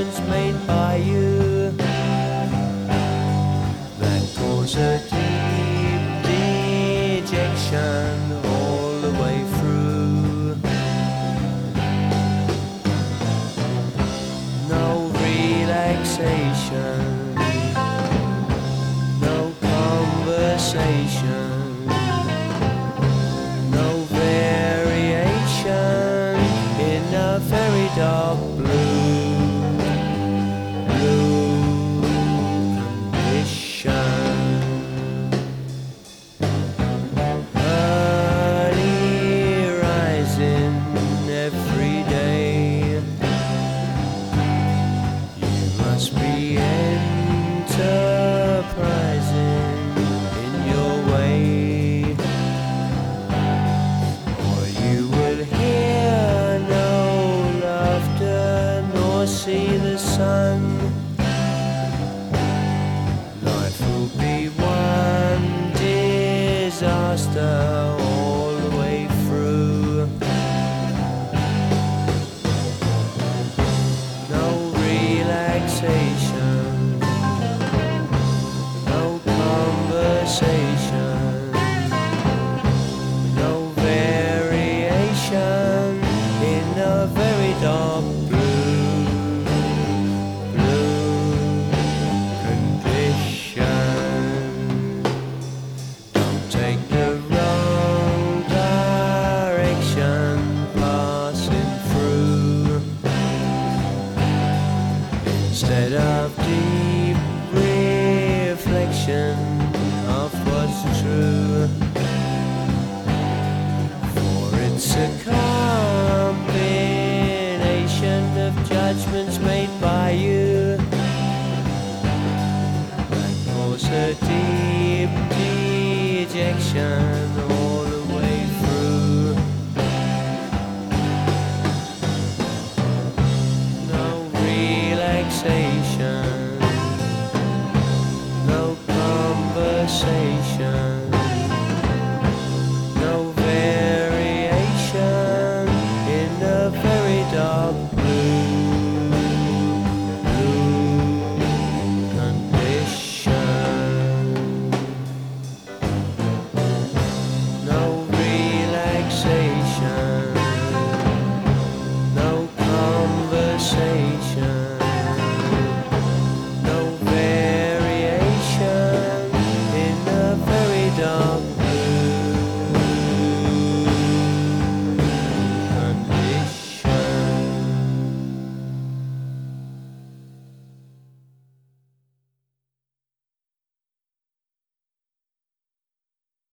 judgments made by you that cause a deep dejection all the way through. No relaxation, no conversation, no variation in a very dark blue condition. Early rising every day, you must be enterprising in your way, or you would hear no laughter nor see the sun. Life will be one disaster all the way through. No relaxation, no conversation, no variation in a very dark blue condition. Don't take the wrong direction passing through. Instead of deep reflection of what's true, for it's a combination of judgments made by you that cause a deep dejection all the way through. No relaxation, no conversation,